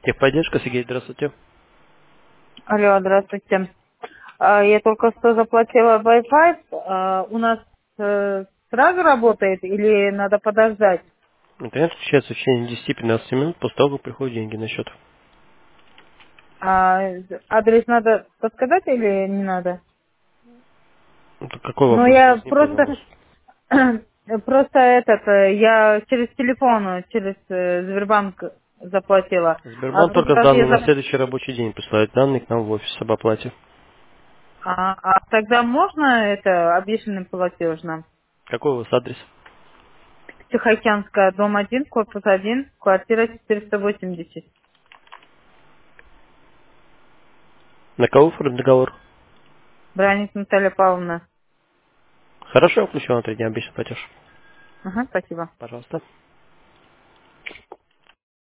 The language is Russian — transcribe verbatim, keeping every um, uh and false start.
Техподдержка, Сергей, здравствуйте. Алло, здравствуйте. А, Я только что заплатила Wi-Fi. А, У нас э, сразу работает или надо подождать? Интернет включается в течение десяти-пятнадцати минут после того, как приходят деньги на счет. А адрес надо подсказать или не надо? Это какой Ну, вопрос? Я я вас не понял просто, вас. просто этот, э, я через телефон, э, через э, Сбербанк заплатила. А в Сбербанк тот только раз я данные на зап- следующий рабочий день присылает данные к нам в офис об оплате. а, а тогда можно это обещанным платежным? Какой у вас адрес? Тихоокеанская, дом один, корпус один, квартира четыреста восемьдесят. На кого оформлен договор? Браник Наталья Павловна. Хорошо, я включил на три дня обещанный платеж. Ага, спасибо. Пожалуйста.